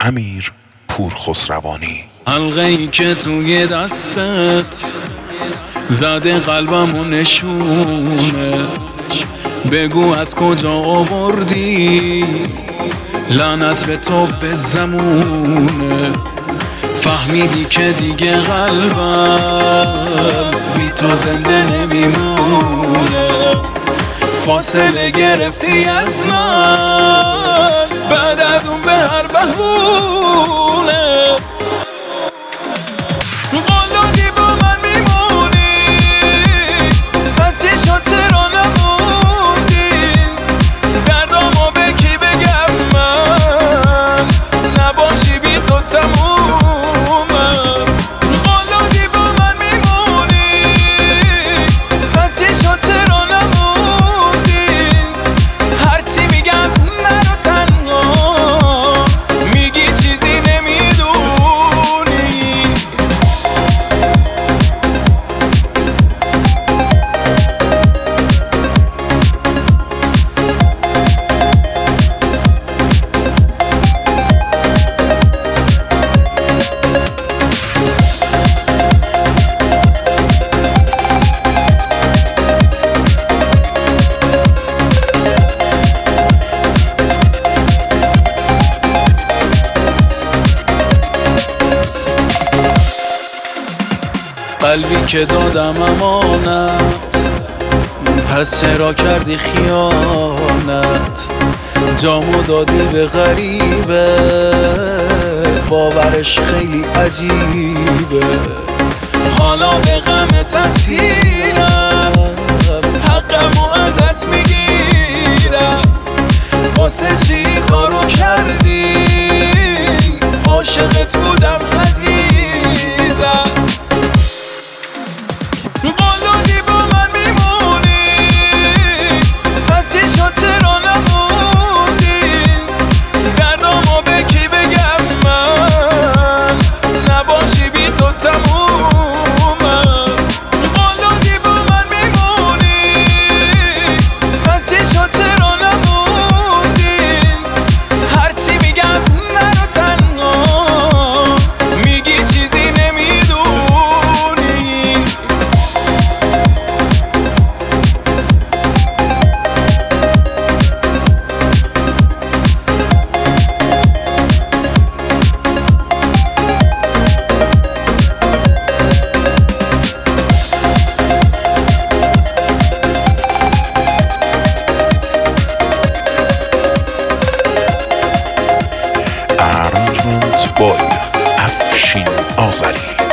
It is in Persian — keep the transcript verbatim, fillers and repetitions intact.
امیر پورخسروانی. حلقه ای که توی دستت زده قلبمو نشونه، بگو از کجا آوردی لعنت به تو به زمونه. فهمیدی که دیگه قلبم بی تو زنده نمیمونه، فاصله گرفتی از من بعد از اون به هر بهونه. قلدی با من میمونی پس یه شد چرا نموندی، دردامو به کی بگم من نباشی بی تو تمومم. قلدی با من میمونی پس یه شد چرا نموندی، هرچی میگم نرو تنها میگی چیزی نمیدونی. قلبی که دادم امانت پس چرا کردی خیانت، جامو دادی به غریبه باورش خیلی عجیبه. حالا به غم تقصیرم حقمو ازت میگیرم، واسه چی کارو کردی عاشقت بودم عزیزم. قلدی با من میمونی پس یه شد چرا نموندی، دردامو به کی بگم من نباشی بی تو تمومم. قلدی با من میمونی پس یه شد چرا نموندی، هرچی میگم نرو تنها میگی چیزی نمیدونی. Arrangement by افشین آذری.